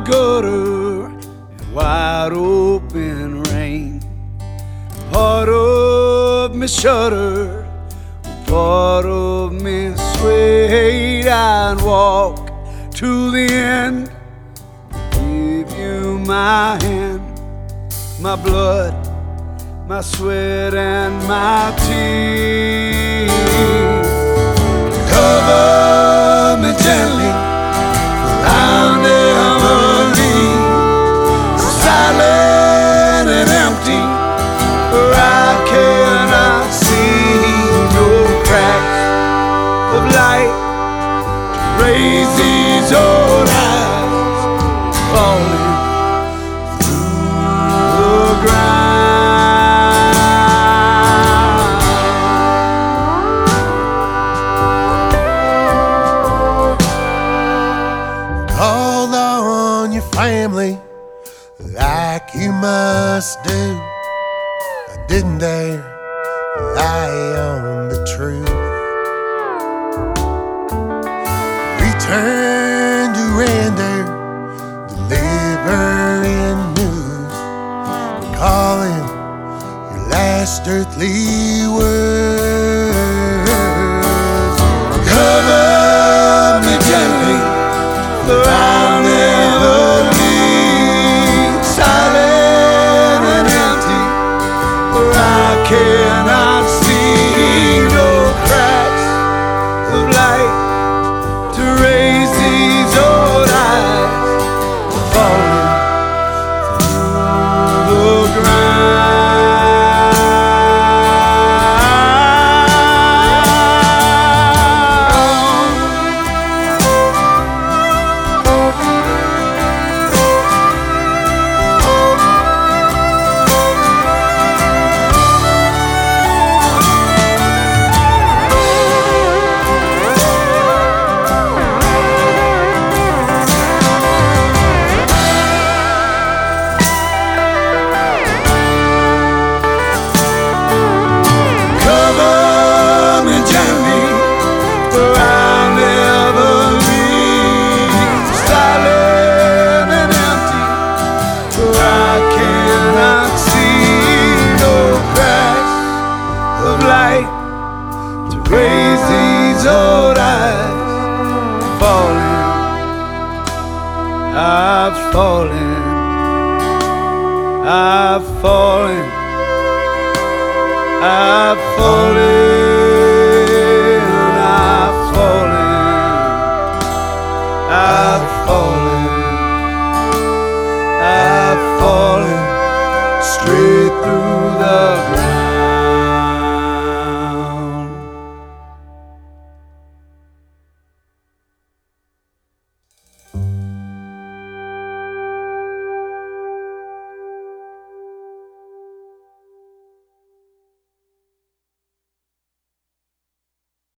gutter in wide open rain. Part of me shuddered, part of me swayed. I'd walk to the end, give you my hand, my blood, my sweat and my tears. Cover me gently, for I'll never leave. Silent and empty, for I cannot see no cracks of light to raise these old eyes falling through the ground. Call on your family like you must do. I didn't dare lie on the truth. Return to render, delivering news, calling your last earthly words. Cover me gently, for I'll never leave. Silent and empty, for I cannot see no cracks of light to raise these old eyes falling through the ground. To raise these old eyes falling, I've fallen, I've fallen, I've fallen.